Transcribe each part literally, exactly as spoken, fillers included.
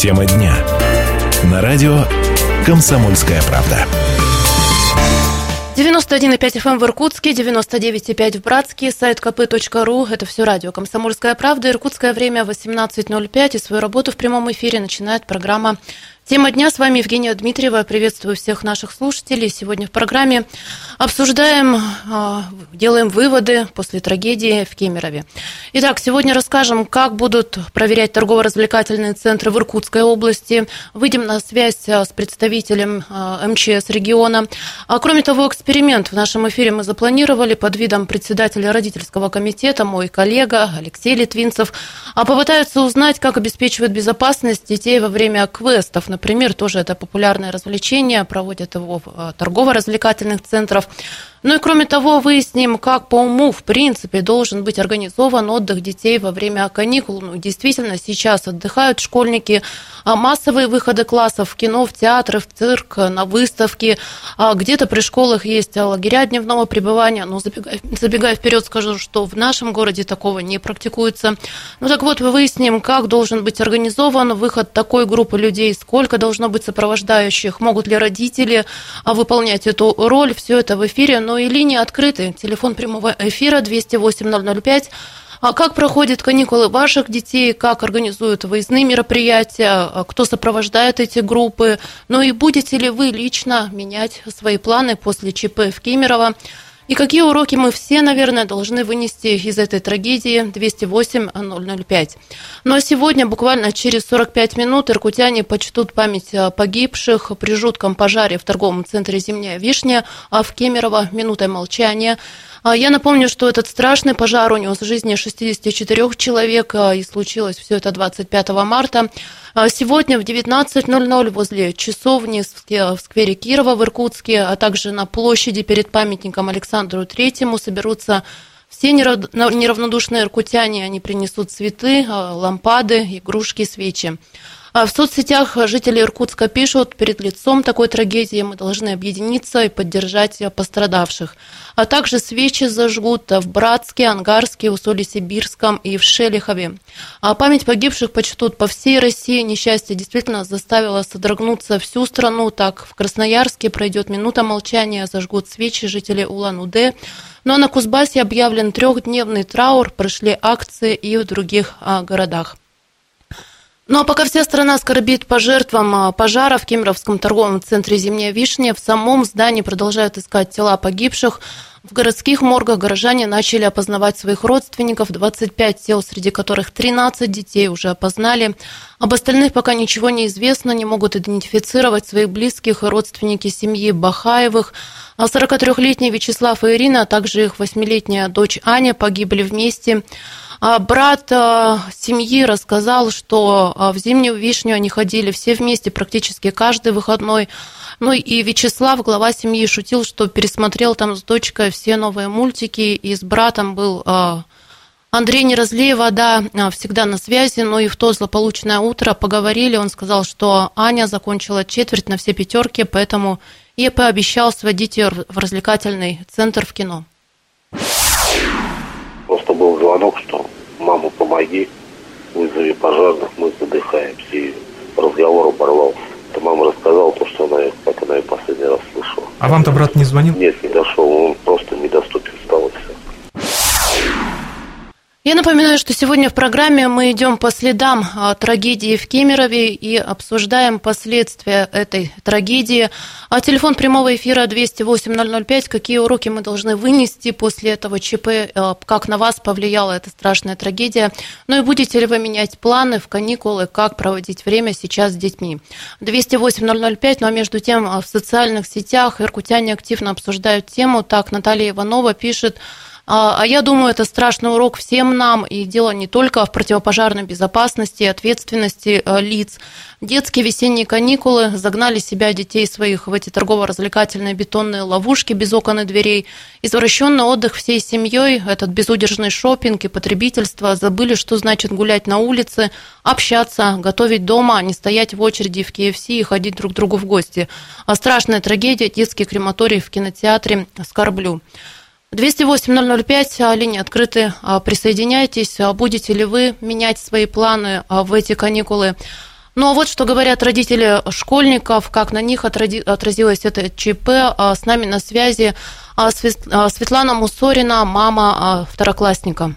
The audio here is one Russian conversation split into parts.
Тема дня. На радио «Комсомольская правда». девяносто один и пять эф эм в Иркутске, девяносто девять и пять в Братске, сайт ка пэ точка ру. Это все радио «Комсомольская правда». Иркутское время восемнадцать ноль пять. И свою работу в прямом эфире начинает программа «Тема дня». С вами Евгения Дмитриева. Приветствую всех наших слушателей. Сегодня в программе обсуждаем, делаем выводы после трагедии в Кемерове. Итак, сегодня расскажем, как будут проверять торгово-развлекательные центры в Иркутской области. Выйдем на связь с представителем эм че эс региона. А кроме того, эксперимент в нашем эфире мы запланировали под видом председателя родительского комитета, мой коллега Алексей Литвинцев, а попытаются узнать, как обеспечивают безопасность детей во время квестов. Например, тоже это популярное развлечение, проводят его в торгово-развлекательных центрах. Ну и кроме того, выясним, как по уму, в принципе, должен быть организован отдых детей во время каникул. Ну, действительно, сейчас отдыхают школьники. Массовые выходы классов в кино, в театры, в цирк, на выставки. Где-то при школах есть лагеря дневного пребывания. Но забегая, забегая вперед, скажу, что в нашем городе такого не практикуется. Ну так вот, выясним, как должен быть организован выход такой группы людей, сколько должно быть сопровождающих, могут ли родители выполнять эту роль. Все это в эфире. Но и линии открыты. Телефон прямого эфира двести восемь ноль ноль пять. А как проходят каникулы ваших детей, как организуют выездные мероприятия, кто сопровождает эти группы, ну и будете ли вы лично менять свои планы после ЧП в Кемерово? И какие уроки мы все, наверное, должны вынести из этой трагедии? Двести восемь ноль ноль пять. Ну а сегодня, буквально через сорок пять минут, иркутяне почтут память погибших при жутком пожаре в торговом центре «Зимняя вишня» в Кемерово минутой молчания. Я напомню, что этот страшный пожар унес жизни шестьдесят четыре человека, и случилось все это двадцать пятого марта. Сегодня в девятнадцать ноль ноль возле часовни в сквере Кирова в Иркутске, а также на площади перед памятником Александру Третьему соберутся все неравнодушные иркутяне. Они принесут цветы, лампады, игрушки, свечи. В соцсетях жители Иркутска пишут: перед лицом такой трагедии мы должны объединиться и поддержать пострадавших. А также свечи зажгут в Братске, Ангарске, Усолье-Сибирском и в Шелихове. А память погибших почтут по всей России. Несчастье действительно заставило содрогнуться всю страну. Так, в Красноярске пройдет минута молчания, зажгут свечи жители Улан-Удэ. Ну а на Кузбассе объявлен трехдневный траур, прошли акции и в других городах. Ну а пока вся страна скорбит по жертвам пожара в Кемеровском торговом центре «Зимняя вишня», в самом здании продолжают искать тела погибших. В городских моргах горожане начали опознавать своих родственников. двадцать пять тел, среди которых тринадцать детей уже опознали. Об остальных пока ничего не известно, не могут идентифицировать своих близких и родственники семьи Бахаевых. сорокатрёхлетний Вячеслав и Ирина, а также их восьмилетняя дочь Аня погибли вместе. Брат семьи рассказал, что в «Зимнюю вишню» они ходили все вместе практически каждый выходной. Ну и Вячеслав, глава семьи, шутил, что пересмотрел там с дочкой все новые мультики, и с братом был Андрей Неразлеев, да, всегда на связи. Но и в то злополучное утро поговорили. Он сказал, что Аня закончила четверть на все пятерки, поэтому и пообещал сводить ее в развлекательный центр в кино. Просто был звонок, что маму помоги, вызови пожарных, мы задыхаемся. И разговор оборвался. Это мама рассказала то, что она, как она и последний раз слышала. А вам-то брат не звонил? Нет, не дошел, он просто недоступен стал, и все. Я напоминаю, что сегодня в программе мы идем по следам трагедии в Кемерове и обсуждаем последствия этой трагедии. А телефон прямого эфира двести восемь ноль ноль пять. Какие уроки мы должны вынести после этого ЧП? Как на вас повлияла эта страшная трагедия? Ну и будете ли вы менять планы в каникулы? Как проводить время сейчас с детьми? двести восемь ноль ноль пять. Ну а между тем в социальных сетях иркутяне активно обсуждают тему. Так, Наталья Иванова пишет: А я думаю, это страшный урок всем нам, и дело не только в противопожарной безопасности и ответственности лиц. Детские весенние каникулы загнали себя, детей своих, в эти торгово-развлекательные бетонные ловушки без окон и дверей. Извращенный отдых всей семьей, этот безудержный шопинг и потребительство, забыли, что значит гулять на улице, общаться, готовить дома, а не стоять в очереди в кей эф си и ходить друг к другу в гости. А страшная трагедия, детский крематорий в кинотеатре «Скорблю». двести восемь ноль ноль пять, линии открыты, присоединяйтесь. Будете ли вы менять свои планы в эти каникулы? Ну, а вот что говорят родители школьников, как на них отразилось это ЧП. С нами на связи Светлана Мусорина, мама второклассника.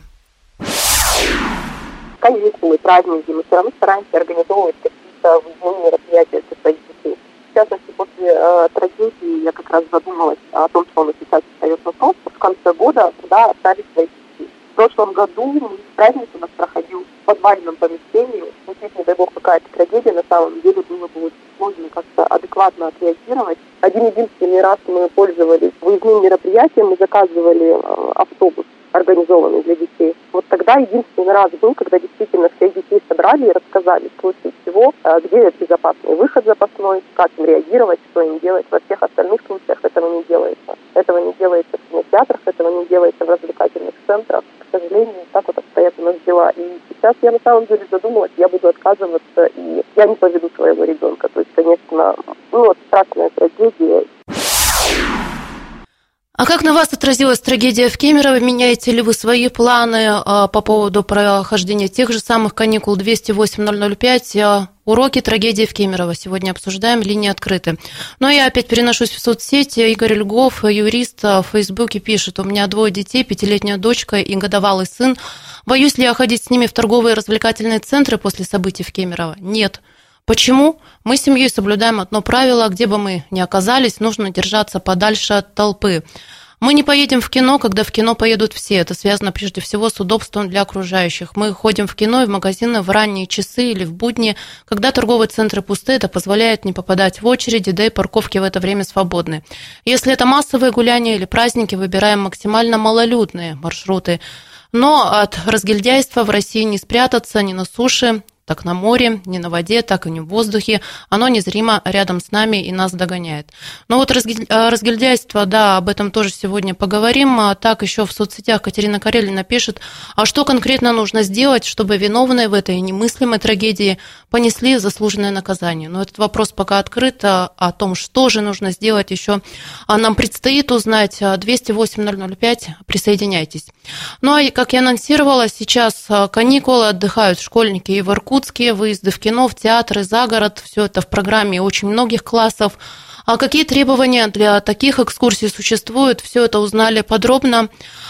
Каникулы, праздники, мы все равно стараемся организовывать какие-то выездные мероприятия для своих детей. В частности, после э, трагедии я как раз задумалась о том, что он сейчас остается в том, что в конце года туда остались свои детей. В прошлом году праздник у нас проходил в подвальном помещении. Ну, если, не дай бог, какая-то трагедия, на самом деле было бы очень сложно как-то адекватно отреагировать. Один-единственный раз мы пользовались выездным мероприятием, мы заказывали э, автобус, организованный для детей. Вот тогда единственный раз был, когда действительно всех детей собрали и рассказали в случае чего, где безопасный выход запасной, как им реагировать, что им делать. Во всех остальных случаях этого не делается. Этого не делается в кинотеатрах, этого не делается в развлекательных центрах. К сожалению, так вот обстоят у нас дела. И сейчас я на самом деле задумалась, я буду отказываться, и я не поведу своего ребенка. То есть, конечно, ну вот страшная трагедия. А как на вас отразилась трагедия в Кемерово? Меняете ли вы свои планы по поводу прохождения тех же самых каникул двести восемь ноль ноль пять? Уроки трагедии в Кемерово. Сегодня обсуждаем, линии открыты. Но я опять переношусь в соцсети. Игорь Льгов, юрист, в Фейсбуке пишет: у меня двое детей, пятилетняя дочка и годовалый сын. Боюсь ли я ходить с ними в торговые и развлекательные центры после событий в Кемерово? Нет. Почему? Мы с семьей соблюдаем одно правило: где бы мы ни оказались, нужно держаться подальше от толпы. Мы не поедем в кино, когда в кино поедут все. Это связано прежде всего с удобством для окружающих. Мы ходим в кино и в магазины в ранние часы или в будни, когда торговые центры пусты. Это позволяет не попадать в очереди, да и парковки в это время свободны. Если это массовые гуляния или праздники, выбираем максимально малолюдные маршруты. Но от разгильдяйства в России не спрятаться ни на суше, так на море, ни на воде, так и не в воздухе. Оно незримо рядом с нами и нас догоняет. Но вот разгильдяйство, да, об этом тоже сегодня поговорим. А так еще в соцсетях Катерина Карелина пишет: а что конкретно нужно сделать, чтобы виновные в этой немыслимой трагедии понесли заслуженное наказание? Но этот вопрос пока открыт. О том, что же нужно сделать, еще нам предстоит узнать. двести восемь ноль ноль пять, присоединяйтесь. Ну а как я анонсировала, сейчас каникулы, отдыхают школьники и в Иркутске. Выезды в кино, в театры, за город. Все это в программе очень многих классов. А какие требования для таких экскурсий существуют? Все это узнали подробно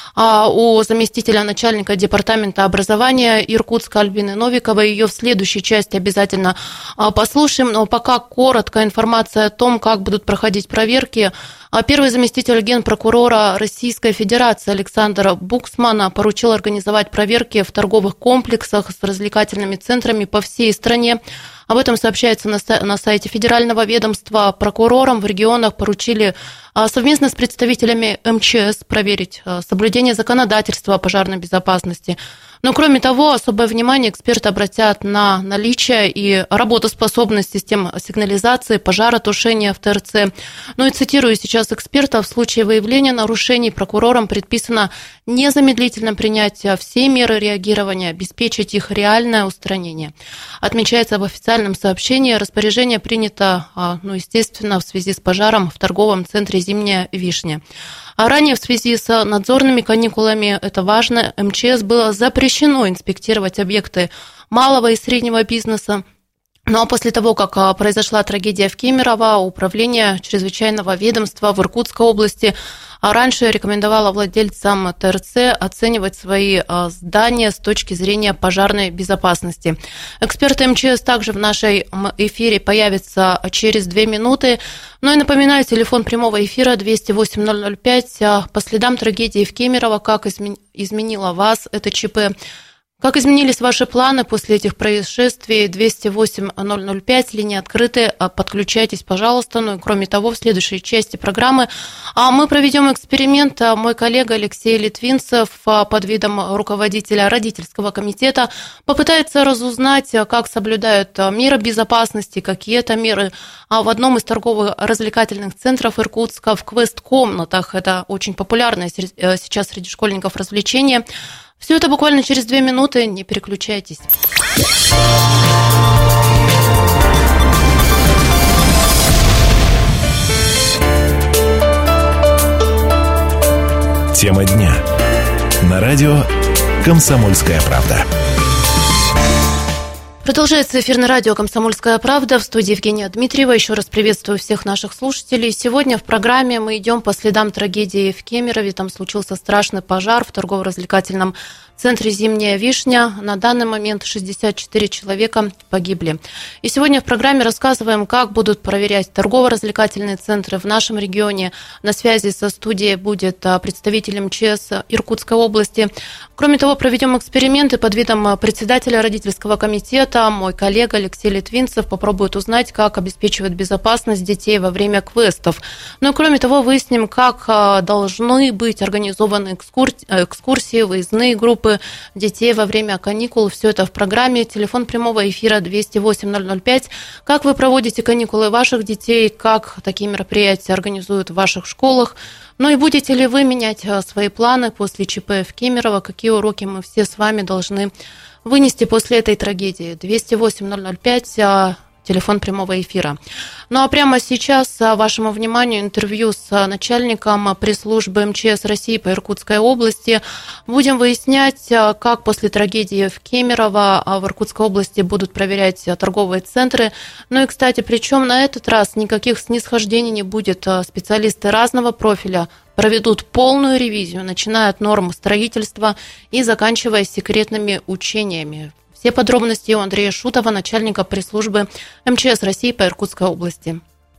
у заместителя начальника департамента образования Иркутска Альбины Новиковой. Ее в следующей части обязательно послушаем. Но пока коротко информация о том, как будут проходить проверки. Первый заместитель генпрокурора Российской Федерации Александр Буксман поручил организовать проверки в торговых комплексах с развлекательными центрами по всей стране. Об этом сообщается на сайте федерального ведомства. Прокурорам в регионах поручили совместно с представителями эм че эс проверить соблюдение законодательства о пожарной безопасности. Но, кроме того, особое внимание эксперты обратят на наличие и работоспособность систем сигнализации, пожаротушения в тэ эр цэ. Ну и цитирую сейчас эксперта: в случае выявления нарушений прокурорам предписано незамедлительно принять все меры реагирования, обеспечить их реальное устранение. Отмечается в официальном сообщении: распоряжение принято, ну, естественно, в связи с пожаром в торговом центре «Зимняя вишня». А ранее в связи с надзорными каникулами, это важно, эм че эс было запрещено инспектировать объекты малого и среднего бизнеса. Ну а после того, как произошла трагедия в Кемерово, управление чрезвычайного ведомства в Иркутской области раньше рекомендовало владельцам тэ эр цэ оценивать свои здания с точки зрения пожарной безопасности. Эксперты эм че эс также в нашей эфире появятся через две минуты. Ну и напоминаю, телефон прямого эфира двести восемь ноль ноль пять. По следам трагедии в Кемерово, как изменило вас это ЧП? Как изменились ваши планы после этих происшествий? двести восемь ноль ноль пять, линии открыты, подключайтесь, пожалуйста. Ну и кроме того, в следующей части программы мы проведем эксперимент. Мой коллега Алексей Литвинцев под видом руководителя родительского комитета попытается разузнать, как соблюдают меры безопасности, какие это меры в одном из торгово-развлекательных центров Иркутска, в квест-комнатах. Это очень популярное сейчас среди школьников развлечение. Все это буквально через две минуты, не переключайтесь. Тема дня. На радио «Комсомольская правда». Продолжается эфир на радио «Комсомольская правда». В студии Евгения Дмитриева. Еще раз приветствую всех наших слушателей. Сегодня в программе мы идем по следам трагедии в Кемерове. Там случился страшный пожар в торгово-развлекательном центре «Зимняя вишня». На данный момент шестьдесят четыре человека погибли. И сегодня в программе рассказываем, как будут проверять торгово-развлекательные центры в нашем регионе. На связи со студией будет представитель эм че эс Иркутской области. Кроме того, проведем эксперименты под видом председателя родительского комитета. Мой коллега Алексей Литвинцев попробует узнать, как обеспечивать безопасность детей во время квестов. Ну и кроме того, выясним, как должны быть организованы экскурсии, выездные группы детей во время каникул. Все это в программе. Телефон прямого эфира двести восемь ноль ноль пять. Как вы проводите каникулы ваших детей? Как такие мероприятия организуют в ваших школах? Ну и будете ли вы менять свои планы после ЧП в Кемерово? Какие уроки мы все с вами должны вынести после этой трагедии? двести восемь ноль ноль пять, телефон прямого эфира. Ну а прямо сейчас вашему вниманию интервью с начальником пресс-службы эм че эс России по Иркутской области. Будем выяснять, как после трагедии в Кемерово в Иркутской области будут проверять торговые центры. Ну и, кстати, причем на этот раз никаких снисхождений не будет. Специалисты разного профиля проведут полную ревизию, начиная от норм строительства и заканчивая секретными учениями. Все подробности у Андрея Шутова, начальника пресс-службы эм че эс России по Иркутской области.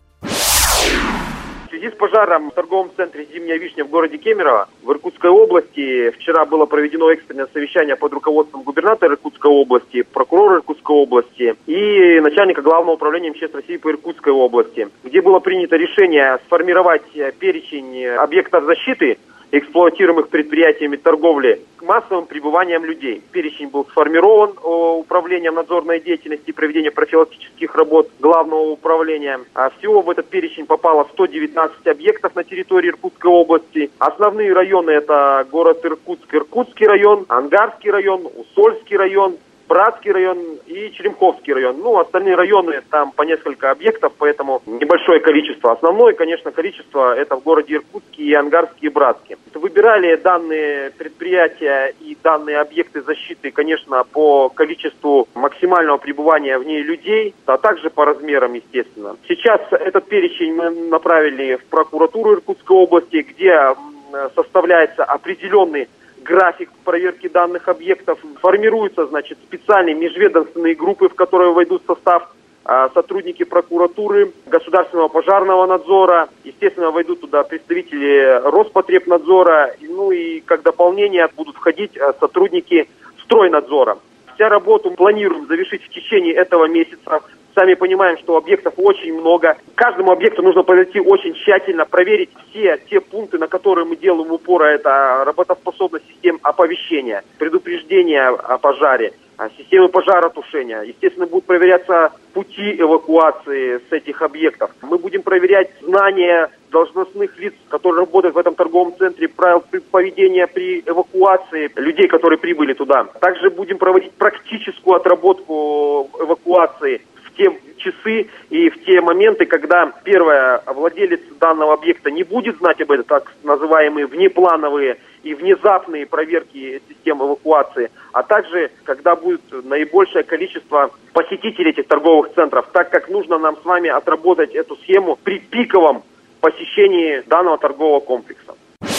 В связи с пожаром в торговом центре «Зимняя вишня» в городе Кемерово в Иркутской области вчера было проведено экстренное совещание под руководством губернатора Иркутской области, прокурора Иркутской области и начальника Главного управления эм че эс России по Иркутской области, где было принято решение сформировать перечень объектов защиты, эксплуатируемых предприятиями торговли, к массовым пребываниям людей. Перечень был сформирован управлением надзорной деятельности и проведения профилактических работ Главного управления. А всего в этот перечень попало сто девятнадцать объектов на территории Иркутской области. Основные районы — это город Иркутск, Иркутский район, Ангарский район, Усольский район, Братский район и Черемховский район. Ну, остальные районы, там по несколько объектов, поэтому небольшое количество. Основное, конечно, количество — это в городе Иркутске и Ангарске, и Братске. Выбирали данные предприятия и данные объекты защиты, конечно, по количеству максимального пребывания в ней людей, а также по размерам, естественно. Сейчас этот перечень мы направили в прокуратуру Иркутской области, где составляется определенный график проверки данных объектов. Формируются, значит, специальные межведомственные группы, в которые войдут в состав а, сотрудники прокуратуры, государственного пожарного надзора. Естественно, войдут туда представители Роспотребнадзора. Ну и как дополнение будут входить а, сотрудники стройнадзора. Вся работу планируем завершить в течение этого месяца. Сами понимаем, что объектов очень много. К каждому объекту нужно подойти очень тщательно, проверить все те пункты, на которые мы делаем упор. Это работоспособность систем оповещения, предупреждения о пожаре, системы пожаротушения. Естественно, будут проверяться пути эвакуации с этих объектов. Мы будем проверять знания должностных лиц, которые работают в этом торговом центре, правил поведения при эвакуации людей, которые прибыли туда. Также будем проводить практическую отработку эвакуации в те часы и в те моменты, когда, первое, владелец данного объекта не будет знать об этом, так называемые внеплановые и внезапные проверки систем эвакуации, а также, когда будет наибольшее количество посетителей этих торговых центров, так как нужно нам с вами отработать эту схему при пиковом посещении данного торгового комплекса.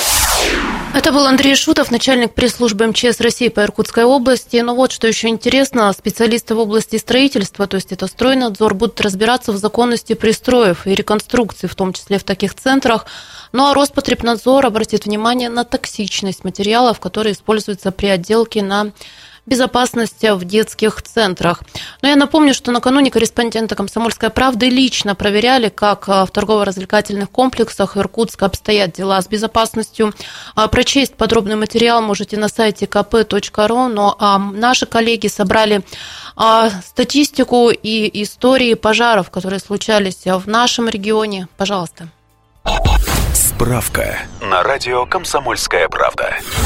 Это был Андрей Шутов, начальник пресс-службы эм че эс России по Иркутской области. Но вот что еще интересно, специалисты в области строительства, то есть это стройнадзор, будут разбираться в законности пристроев и реконструкции, в том числе в таких центрах. Ну а Роспотребнадзор обратит внимание на токсичность материалов, которые используются при отделке на безопасность в детских центрах. Но я напомню, что накануне корреспонденты «Комсомольской правды» лично проверяли, как в торгово-развлекательных комплексах Иркутска обстоят дела с безопасностью. Прочесть подробный материал можете на сайте ка пэ точка ру, но наши коллеги собрали статистику и истории пожаров, которые случались в нашем регионе. Пожалуйста. Справка на радио «Комсомольская правда».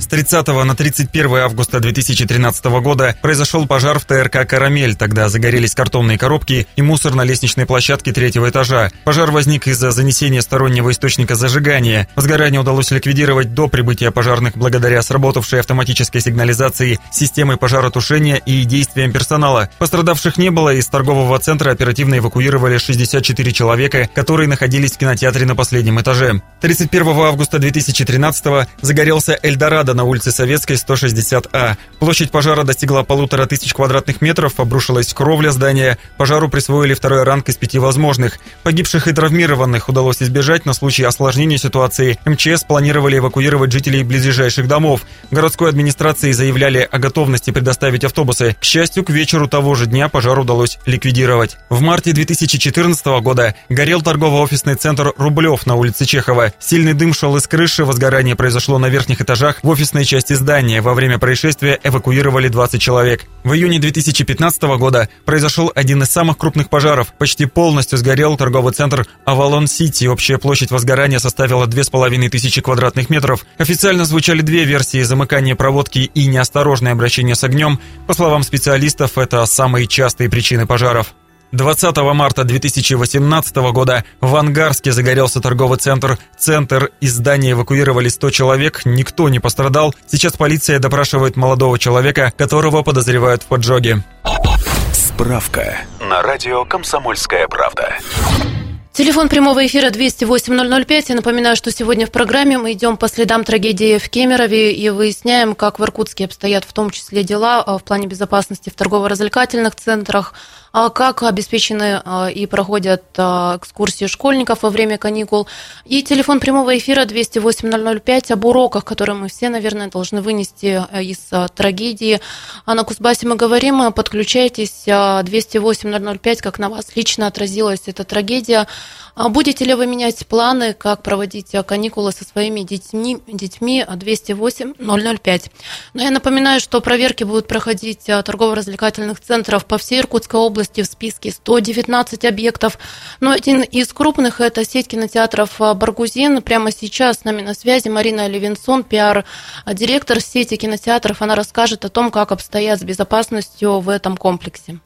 С тридцатого на тридцать первое августа две тысячи тринадцатого года произошел пожар в ТРК «Карамель». Тогда загорелись картонные коробки и мусор на лестничной площадке третьего этажа. Пожар возник из-за занесения стороннего источника зажигания. Возгорание удалось ликвидировать до прибытия пожарных благодаря сработавшей автоматической сигнализации, системой пожаротушения и действиям персонала. Пострадавших не было, из торгового центра оперативно эвакуировали шестьдесят четыре человека, которые находились в кинотеатре на последнем этаже. тридцать первого августа две тысячи тринадцатого загорелся «Эльдорадо» на улице Советской, сто шестьдесят А. Площадь пожара достигла полутора тысяч квадратных метров, обрушилась кровля здания. Пожару присвоили второй ранг из пяти возможных. Погибших и травмированных удалось избежать. На случай осложнения ситуации МЧС планировали эвакуировать жителей близлежащих домов. В городской администрации заявляли о готовности предоставить автобусы. К счастью, к вечеру того же дня пожар удалось ликвидировать. В марте две тысячи четырнадцатого года горел торгово-офисный центр «Рублев» на улице Чехова. Сильный дым шел из крыши, возгорание произошло на верхних этажах в офисной части здания. Во время происшествия эвакуировали двадцать человек. В июне две тысячи пятнадцатого года произошел один из самых крупных пожаров. Почти полностью сгорел торговый центр «Авалон-Сити». Общая площадь возгорания составила две с половиной тысячи квадратных метров. Официально звучали две версии: замыкание проводки и неосторожное обращение с огнем. По словам специалистов, это самые частые причины пожаров. двадцатого марта две тысячи восемнадцатого года в Ангарске загорелся торговый центр «Центр». Из здания эвакуировали сто человек, никто не пострадал. Сейчас полиция допрашивает молодого человека, которого подозревают в поджоге. Справка на радио «Комсомольская правда». Телефон прямого эфира двести восемь ноль ноль пять. Я напоминаю, что сегодня в программе мы идем по следам трагедии в Кемерове и выясняем, как в Иркутске обстоят в том числе дела в плане безопасности в торгово-развлекательных центрах, как обеспечены и проходят экскурсии школьников во время каникул. И телефон прямого эфира двести восемь ноль ноль пять об уроках, которые мы все, наверное, должны вынести из трагедии. А на Кузбассе мы говорим, подключайтесь, двести восемь ноль ноль пять, как на вас лично отразилась эта трагедия. Будете ли вы менять планы, как проводить каникулы со своими детьми, детьми двести восемь ноль ноль пять. Но я напоминаю, что проверки будут проходить торгово-развлекательных центров по всей Иркутской области. В списке сто девятнадцать объектов. Но один из крупных – это сеть кинотеатров «Баргузин». Прямо сейчас с нами на связи Марина Левинсон, пиар-директор сети кинотеатров. Она расскажет о том, как обстоят с безопасностью в этом комплексе.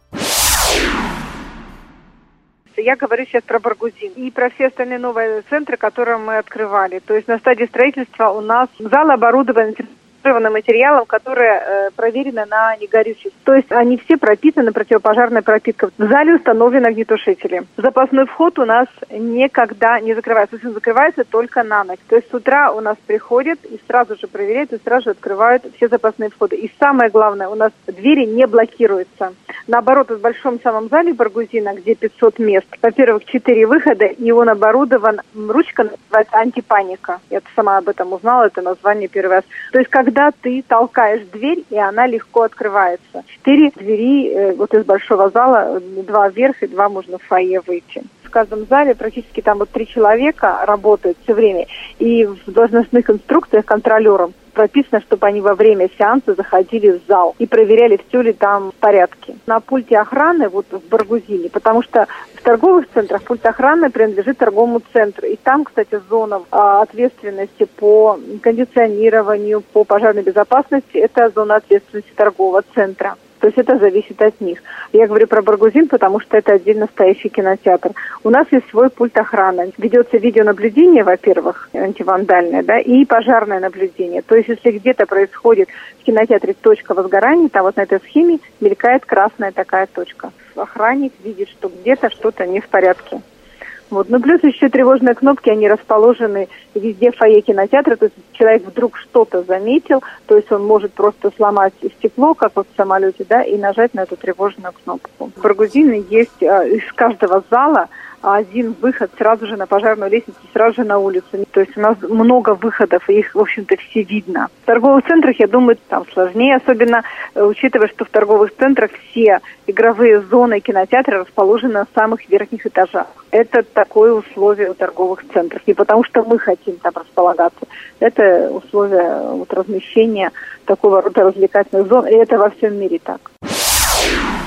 Я говорю сейчас про Баргузин и про все остальные новые центры, которые мы открывали. То есть на стадии строительства у нас зал оборудован материалом, которое э, проверено на негорючесть. То есть они все пропитаны противопожарной пропиткой. В зале установлены огнетушители. Запасной вход у нас никогда не закрывается. То есть он закрывается только на ночь. То есть с утра у нас приходят и сразу же проверяют, и сразу же открывают все запасные входы. И самое главное, у нас двери не блокируются. Наоборот, в большом самом зале Баргузина, где пятьсот мест, во-первых, четыре выхода, и он оборудован, ручка называется «Антипаника». Я сама об этом узнала, это название первый раз. То есть когда ты толкаешь дверь, и она легко открывается. Четыре двери э, вот из большого зала, два вверх и два можно в фойе выйти. В каждом зале практически там вот три человека работают все время. И в должностных инструкциях контролерам прописано, чтобы они во время сеанса заходили в зал и проверяли, все ли там в порядке. На пульте охраны, вот в Баргузине, потому что в торговых центрах пульт охраны принадлежит торговому центру. И там, кстати, зона а, ответственности по кондиционированию, по пожарной безопасности, это зона ответственности торгового центра. То есть это зависит от них. Я говорю про Баргузин, потому что это отдельно стоящий кинотеатр. У нас есть свой пульт охраны. Ведется видеонаблюдение, во-первых, антивандальное, да, и пожарное наблюдение. То есть если где-то происходит в кинотеатре точка возгорания, там вот на этой схеме мелькает красная такая точка. Охранник видит, что где-то что-то не в порядке. Вот. Ну, плюс еще тревожные кнопки, они расположены везде в фойе кинотеатра, то есть человек вдруг что-то заметил, то есть он может просто сломать стекло, как вот в самолете, да, и нажать на эту тревожную кнопку. В Баргузине есть а, из каждого зала один выход сразу же на пожарную лестницу, сразу же на улицу. То есть у нас много выходов, и их, в общем-то, все видно. В торговых центрах, я думаю, там сложнее, особенно учитывая, что в торговых центрах все игровые зоны и кинотеатры расположены на самых верхних этажах. Это такое условие у торговых центров. Не потому, что мы хотим там располагаться. Это условия вот, размещения такого рода развлекательных зон, и это во всем мире так.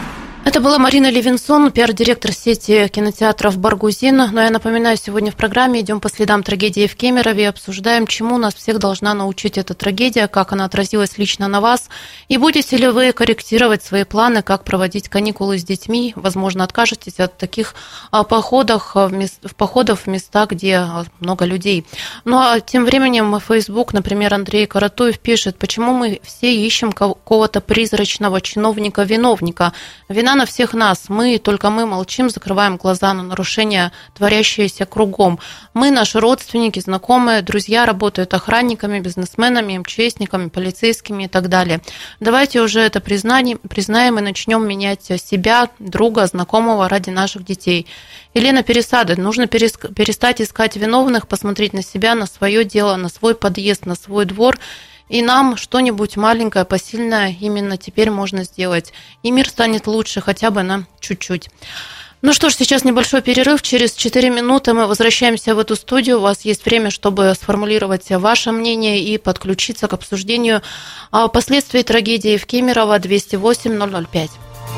Это была Марина Левинсон, пиар-директор сети кинотеатров «Баргузин». Но я напоминаю, сегодня в программе идем по следам трагедии в Кемерове, обсуждаем, чему нас всех должна научить эта трагедия, как она отразилась лично на вас, и будете ли вы корректировать свои планы, как проводить каникулы с детьми, возможно, откажетесь от таких походов в, мест, в походов в места, где много людей. Ну а тем временем в Facebook, например, Андрей Каратуев пишет, почему мы все ищем какого-то призрачного чиновника-виновника. Вина на всех нас. Мы, только мы молчим, закрываем глаза на нарушения, творящиеся кругом. Мы, наши родственники, знакомые, друзья работают охранниками, бизнесменами, МЧСниками, полицейскими и так далее. Давайте уже это признаем, признаем и начнем менять себя, друга, знакомого ради наших детей. Елена Пересады. Нужно перестать искать виновных, посмотреть на себя, на свое дело, на свой подъезд, на свой двор. И нам что-нибудь маленькое, посильное именно теперь можно сделать. И мир станет лучше хотя бы на чуть-чуть. Ну что ж, сейчас небольшой перерыв. Через четыре минуты мы возвращаемся в эту студию. У вас есть время, чтобы сформулировать ваше мнение и подключиться к обсуждению последствий трагедии в Кемерово. двести восемь ноль ноль пять.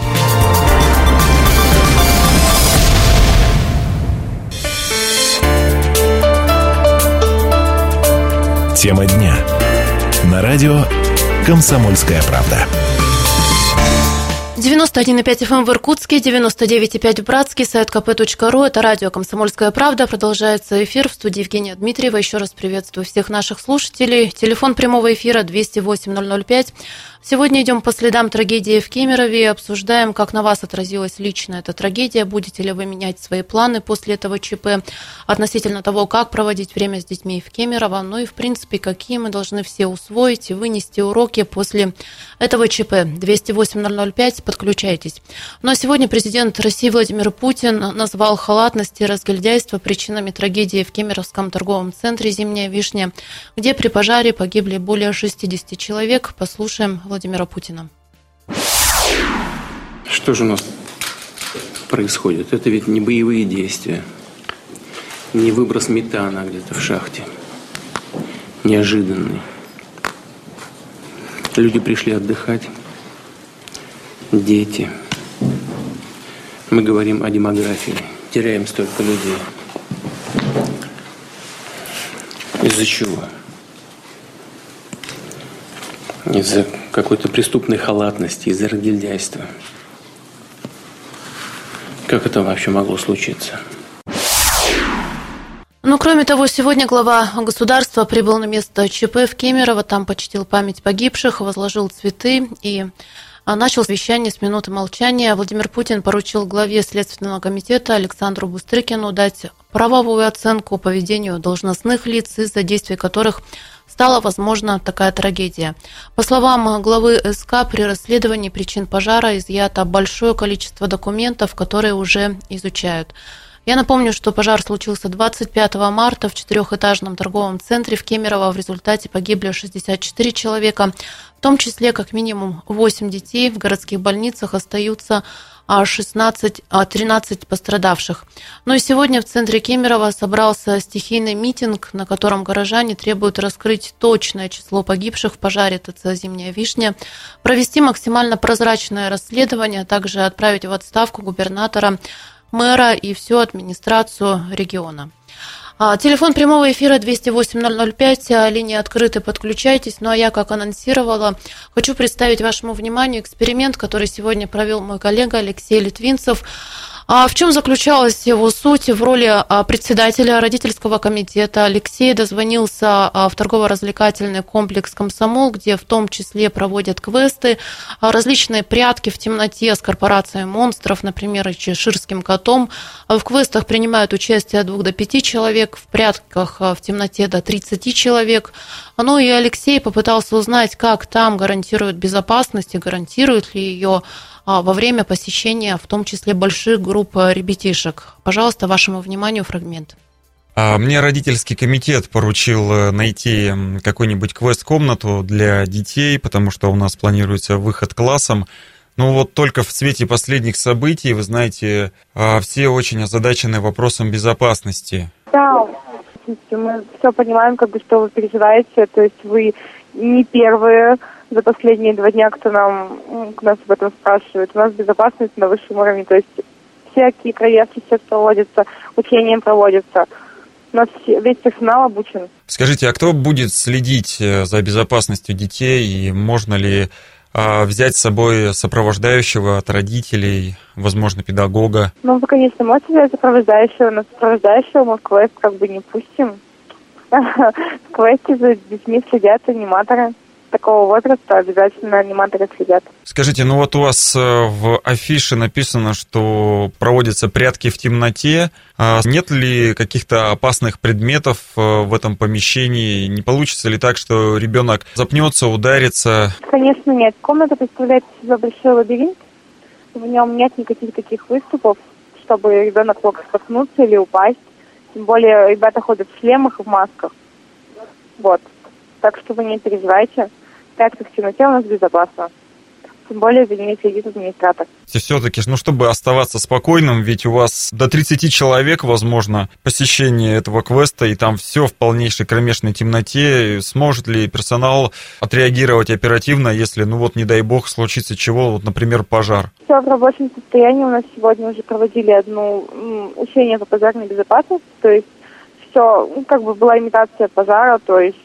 Тема дня. На радио «Комсомольская правда». девяносто один и пять эф эм в Иркутске, девяносто девять и пять в Братске, сайт ка пэ точка ру. Это радио «Комсомольская правда». Продолжается эфир. В студии Евгения Дмитриева. Еще раз приветствую всех наших слушателей. Телефон прямого эфира двести восемь ноль ноль пять. Сегодня идем по следам трагедии в Кемерове. Обсуждаем, как на вас отразилась лично эта трагедия. Будете ли вы менять свои планы после этого ЧП относительно того, как проводить время с детьми в Кемерово. Ну и, в принципе, какие мы должны все усвоить и вынести уроки после этого ЧП. двести восемь ноль ноль пять. Подключайтесь. Ну а сегодня президент России Владимир Путин назвал халатность и разгильдяйство причинами трагедии в Кемеровском торговом центре «Зимняя вишня», где при пожаре погибли более шестьдесят человек. Послушаем Владимира Путина. Что же у нас происходит? Это ведь не боевые действия, не выброс метана где-то в шахте, неожиданный. Люди пришли отдыхать, дети. Мы говорим о демографии, теряем столько людей. Из-за чего? Из-за какой-то преступной халатности, из-за разгильдяйства. Как это вообще могло случиться? Ну, кроме того, сегодня глава государства прибыл на место ЧП в Кемерово, там почтил память погибших, возложил цветы и начал вещание с минуты молчания. Владимир Путин поручил главе Следственного комитета Александру Бустрыкину дать правовую оценку поведению должностных лиц, из-за действий которых стала возможна такая трагедия. По словам главы эс ка, при расследовании причин пожара изъято большое количество документов, которые уже изучают. Я напомню, что пожар случился двадцать пятого марта в четырехэтажном торговом центре в Кемерово. В результате погибли шестьдесят четыре человека, в том числе как минимум восемь детей. В городских больницах остаются шестнадцать, тринадцать пострадавших. Ну и сегодня в центре Кемерово собрался стихийный митинг, на котором горожане требуют раскрыть точное число погибших в пожаре ТЦ «Зимняя вишня», провести максимально прозрачное расследование, а также отправить в отставку губернатора, мэра и всю администрацию региона. Телефон прямого эфира двести восемь ноль ноль пять, линии открыты, подключайтесь. Ну а я, как анонсировала, хочу представить вашему вниманию эксперимент, который сегодня провел мой коллега Алексей Литвинцев. А в чем заключалась его суть? В роли председателя родительского комитета Алексей дозвонился в торгово-развлекательный комплекс «Комсомол», где в том числе проводят квесты, различные прятки в темноте с корпорацией монстров, например, и чеширским котом. В квестах принимают участие от двух до пяти человек, в прятках в темноте до тридцати человек. Ну и Алексей попытался узнать, как там гарантируют безопасность и гарантируют ли ее во время посещения, в том числе больших групп ребятишек. Пожалуйста, вашему вниманию фрагмент. Мне родительский комитет поручил найти какой-нибудь квест-комнату для детей, потому что у нас планируется выход классом. Ну вот только в свете последних событий, вы знаете, все очень озадачены вопросом безопасности. Да, мы все понимаем, как бы, что вы переживаете, то есть вы не первые за последние два дня, кто нам, нас об этом спрашивает. У нас безопасность на высшем уровне, то есть всякие проверки все проводятся, учения проводятся. У нас весь персонал обучен. Скажите, а кто будет следить за безопасностью детей, и можно ли а, взять с собой сопровождающего от родителей, возможно, педагога? Ну, вы, конечно, можете взять сопровождающего, но сопровождающего мы в квест как бы не пустим. В квесте за детьми следят аниматоры. Такого возраста обязательно аниматоры следят. Скажите, ну вот у вас в афише написано, что проводятся прятки в темноте. А нет ли каких-то опасных предметов в этом помещении? Не получится ли так, что ребенок запнется, ударится? Конечно, нет. Комната представляет себе большой лабиринт. В нем нет никаких таких выступов, чтобы ребенок мог споткнуться или упасть. Тем более ребята ходят в шлемах и в масках. Вот. Так что вы не переживайте. Так как в темноте у нас безопасно. Тем более за ними следит администратор. Все-таки, ну, чтобы оставаться спокойным, ведь у вас до тридцати человек, возможно, посещение этого квеста, и там все в полнейшей кромешной темноте. Сможет ли персонал отреагировать оперативно, если, ну вот, не дай бог, случится чего, вот, например, пожар? Все в рабочем состоянии. У нас сегодня уже проводили одно учение по пожарной безопасности. То есть все, ну, как бы была имитация пожара, то есть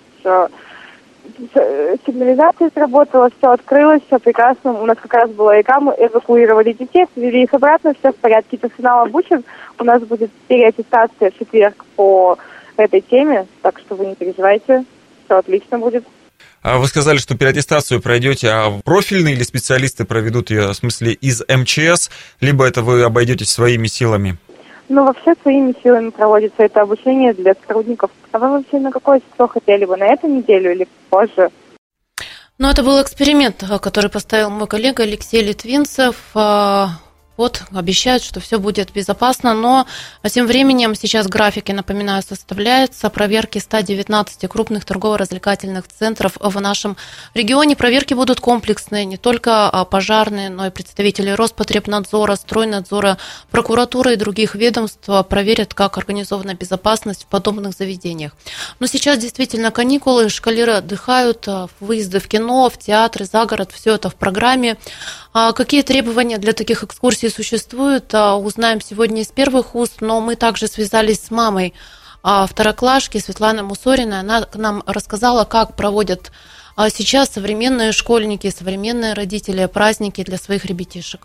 сигнализация сработала, все открылось, все прекрасно. У нас как раз была ИК, мы эвакуировали детей, привели их обратно, все в порядке, персонал обучен. У нас будет переаттестация в четверг по этой теме, так что вы не переживайте, все отлично будет. А вы сказали, что переаттестацию пройдете, а профильные или специалисты проведут ее, в смысле, из эм че эс, либо это вы обойдетесь своими силами? Ну, вообще своими силами проводится это обучение для сотрудников. А вы вообще на какое число хотели бы? На эту неделю или позже? Ну, это был эксперимент, который поставил мой коллега Алексей Литвинцев. Вот, обещают, что все будет безопасно, но тем временем сейчас графики, напоминаю, составляются проверки ста девятнадцати крупных торгово-развлекательных центров в нашем регионе. Проверки будут комплексные, не только пожарные, но и представители Роспотребнадзора, Стройнадзора, прокуратуры и других ведомств проверят, как организована безопасность в подобных заведениях. Но сейчас действительно каникулы, школяры отдыхают, выезды в кино, в театры, за город, все это в программе. Какие требования для таких экскурсий существуют, узнаем сегодня из первых уст, но мы также связались с мамой второклашки Светланой Мусориной. Она нам рассказала, как проводят сейчас современные школьники, современные родители праздники для своих ребятишек.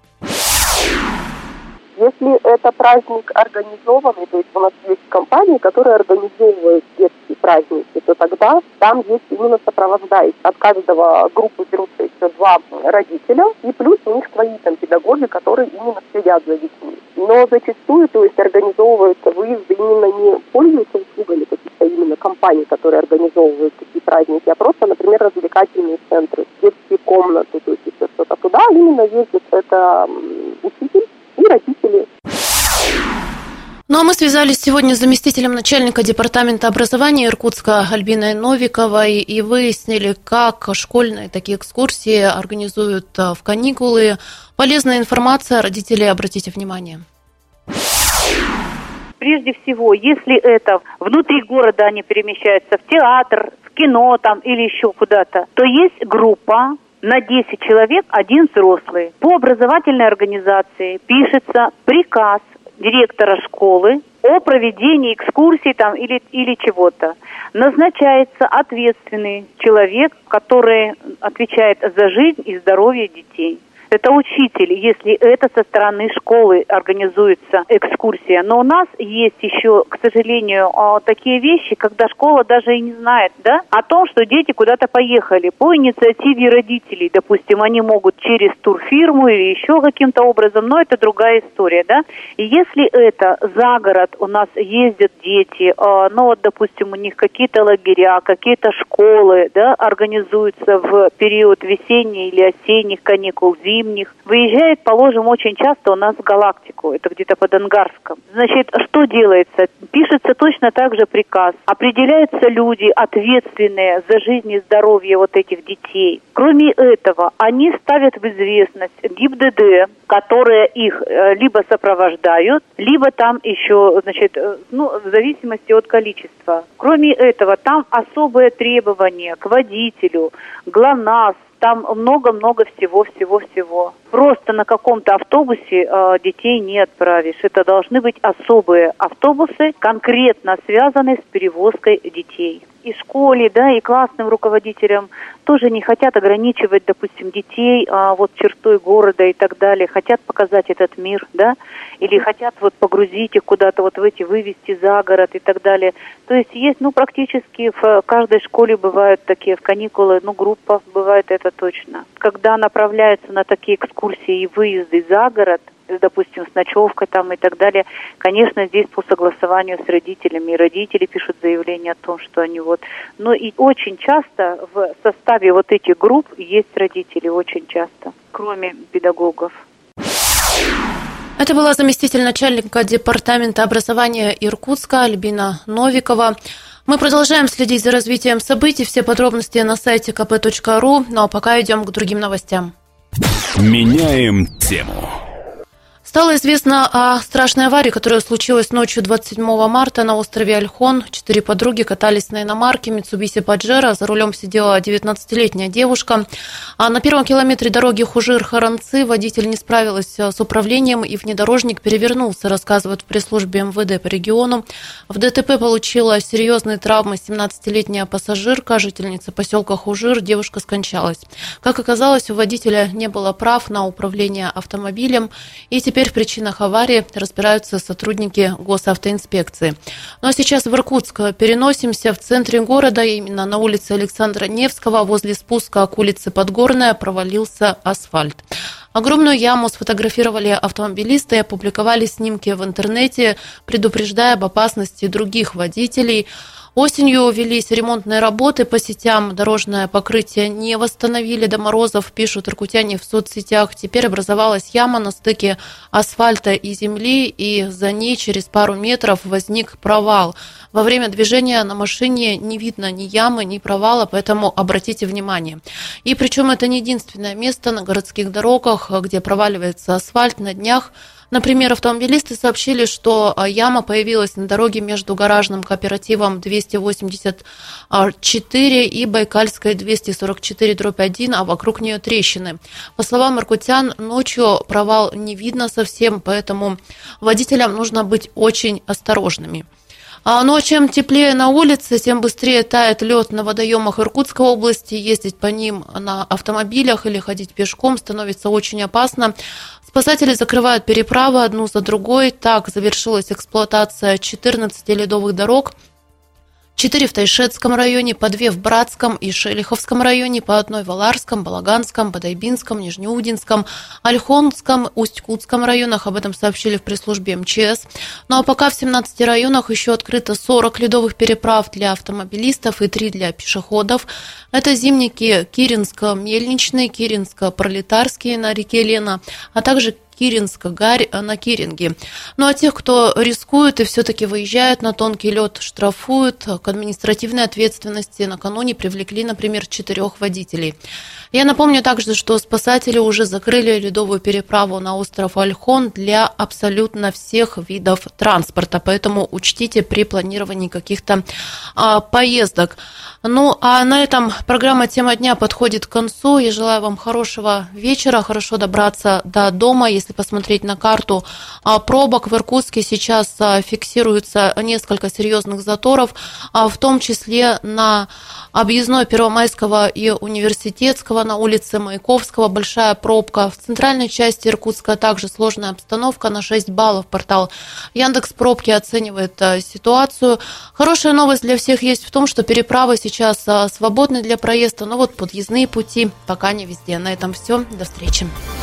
Если это праздник организованный, то есть у нас есть компании, которые организовывают детские праздники, то тогда там есть именно сопровождающие. От каждого группы берутся еще два родителя, и плюс у них свои там педагоги, которые именно следят за детьми. Но зачастую, то есть организовываются выезды именно не пользуются услугами каких-то именно компаний, которые организовывают такие праздники, а просто, например, развлекательные центры, детские комнаты, то есть еще что-то туда. Именно ездит это учитель и родители. Ну а мы связались сегодня с заместителем начальника департамента образования Иркутска Альбиной Новиковой и выяснили, как школьные такие экскурсии организуют в каникулы. Полезная информация, родители, обратите внимание. Прежде всего, если это внутри города они перемещаются в театр, в кино там или еще куда-то, то есть группа на десять человек, один взрослый. По образовательной организации пишется приказ директора школы о проведении экскурсий там или, или чего-то. Назначается ответственный человек, который отвечает за жизнь и здоровье детей. Это учитель, если это со стороны школы организуется экскурсия. Но у нас есть еще, к сожалению, такие вещи, когда школа даже и не знает, да, о том, что дети куда-то поехали. По инициативе родителей, допустим, они могут через турфирму или еще каким-то образом, но это другая история, да. И если это за город у нас ездят дети, ну вот, допустим, у них какие-то лагеря, какие-то школы, да, организуются в период весенних или осенних каникул, зимних, Зимних, выезжает, положим, очень часто у нас в Галактику, это где-то под Ангарском. Значит, что делается? Пишется точно так же приказ. Определяются люди, ответственные за жизнь и здоровье вот этих детей. Кроме этого, они ставят в известность ГИБДД, которые их э, либо сопровождают, либо там еще, значит, э, ну, в зависимости от количества. Кроме этого, там особые требования к водителю, ГЛОНАСС, там много-много всего-всего-всего. Просто на каком-то автобусе э, детей не отправишь. Это должны быть особые автобусы, конкретно связанные с перевозкой детей. И школе, да, и классным руководителям тоже не хотят ограничивать, допустим, детей а, вот чертой города и так далее. Хотят показать этот мир, да, или хотят вот погрузить их куда-то вот в эти, вывести за город и так далее. То есть есть, ну, практически в каждой школе бывают такие в каникулы, ну, группа бывает, это точно. Когда направляются на такие экскурсии и выезды за город, допустим, с ночевкой там и так далее, конечно, здесь по согласованию с родителями. И родители пишут заявление о том, что они вот... Но и очень часто в составе вот этих групп есть родители, очень часто, кроме педагогов. Это была заместитель начальника департамента образования Иркутска Альбина Новикова. Мы продолжаем следить за развитием событий. Все подробности на сайте ка пэ точка ру. Ну а пока идем к другим новостям. Меняем тему. Стало известно о страшной аварии, которая случилась ночью двадцать седьмого марта на острове Ольхон. Четыре подруги катались на иномарке Mitsubishi Pajero. За рулем сидела девятнадцатилетняя девушка. А на первом километре дороги Хужир-Харанцы водитель не справился с управлением и внедорожник перевернулся, рассказывают в пресс-службе эм вэ дэ по региону. В дэ тэ пэ получила серьезные травмы семнадцатилетняя пассажирка, жительница поселка Хужир. Девушка скончалась. Как оказалось, у водителя не было прав на управление автомобилем, и теперь в причинах аварии разбираются сотрудники госавтоинспекции. Ну а сейчас в Иркутск переносимся. В центре города, именно на улице Александра Невского, возле спуска к улице Подгорная, провалился асфальт. Огромную яму сфотографировали автомобилисты и опубликовали снимки в интернете, предупреждая об опасности других водителей. Осенью велись ремонтные работы по сетям, дорожное покрытие не восстановили до морозов, пишут иркутяне в соцсетях. Теперь образовалась яма на стыке асфальта и земли, и за ней через пару метров возник провал. Во время движения на машине не видно ни ямы, ни провала, поэтому обратите внимание. И причем это не единственное место на городских дорогах, где проваливается асфальт. На днях, например, автомобилисты сообщили, что яма появилась на дороге между гаражным кооперативом двести восемьдесят четыре и Байкальской двести сорок четыре дробь один, а вокруг нее трещины. По словам иркутян, ночью провал не видно совсем, поэтому водителям нужно быть очень осторожными. Но чем теплее на улице, тем быстрее тает лед на водоемах Иркутской области. Ездить по ним на автомобилях или ходить пешком становится очень опасно. Спасатели закрывают переправы одну за другой. Так завершилась эксплуатация четырнадцати ледовых дорог. Четыре в Тайшетском районе, по две в Братском и Шелиховском районе, по одной в Аларском, Балаганском, Бодайбинском, Нижнеудинском, Ольхонском, Усть-Кутском районах. Об этом сообщили в пресс-службе эм че эс. Ну а пока в семнадцати районах еще открыто сорок ледовых переправ для автомобилистов и три для пешеходов. Это Зимники, Киринско-Мельничный, Киринско-Пролетарский на реке Лена, а также Киринск-Гарь на Киринге. Ну а тех, кто рискует и все-таки выезжает на тонкий лед, штрафуют. К административной ответственности накануне привлекли, например, четырех водителей. Я напомню также, что спасатели уже закрыли ледовую переправу на остров Ольхон для абсолютно всех видов транспорта, поэтому учтите при планировании каких-то а, поездок. Ну а на этом программа «Тема дня» подходит к концу. Я желаю вам хорошего вечера, хорошо добраться до дома. Если посмотреть на карту пробок в Иркутске, сейчас фиксируется несколько серьезных заторов, в том числе на объездной Первомайского и Университетского, на улице Маяковского большая пробка. В центральной части Иркутска также сложная обстановка, на шесть баллов портал Яндекс.Пробки оценивает ситуацию. Хорошая новость для всех есть в том, что переправы сейчас свободны для проезда, но вот подъездные пути пока не везде. На этом все. До встречи.